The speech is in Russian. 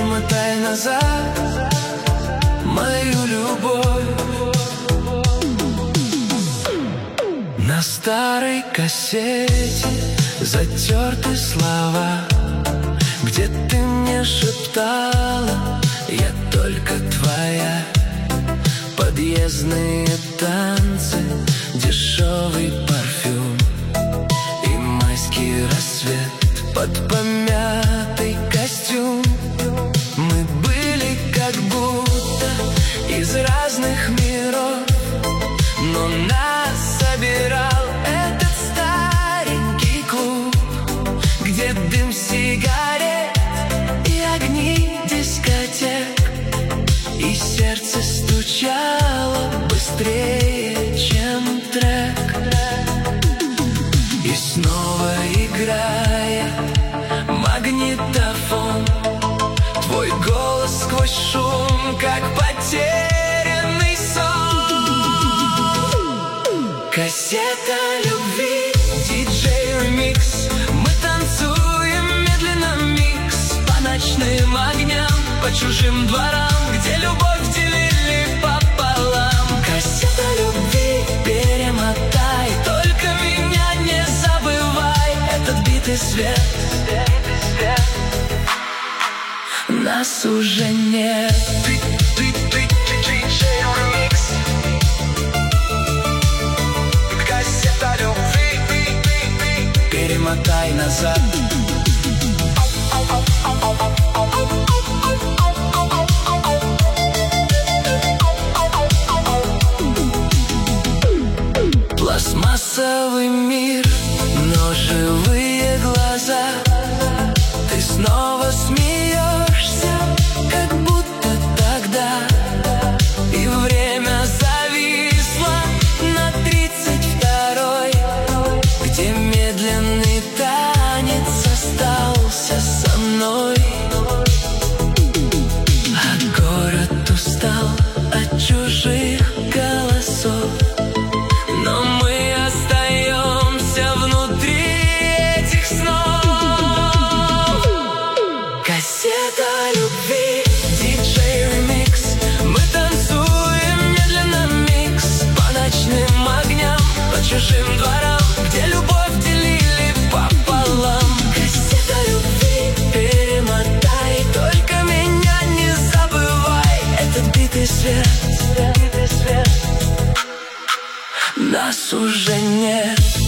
перемотай назад мою любовь. На старой кассете затерты слова, где ты мне шептала: я только твоя. Подъездные танцы, дешевый парфюм и майский рассвет под помятый костюм. Мы были как будто из разных миров, но нас собирал этот старенький клуб, где дым сигарет и огни дискотек, и сердце стучало быстрее, чем трек. И снова играя магнитофон, твой голос сквозь шум, как потерянный сон. Кассета любви, диджей-ремикс. Мы танцуем медленно микс по ночным огням, по чужим дворам, где любовь делили пополам. Кассета любви, перемотай, только меня не забывай. Этот битый свет, нас уже нет. Диджей-ремикс. Кассета любви, перемотай назад. Пластмассовый мир, но живые глаза. Ты снова смеешься, как будто тогда. И время зависло на 32-й, где медленный танец остался со мной. А город устал от чужих голосов, но мы остаемся внутри этих снов. Кассета любви, диджей-ремикс. Мы танцуем медленно микс по ночным огням, по чужим дворам, где любовь делили пополам. Кассета любви, перемотай, только меня не забывай. Этот битый свет, нас уже нет.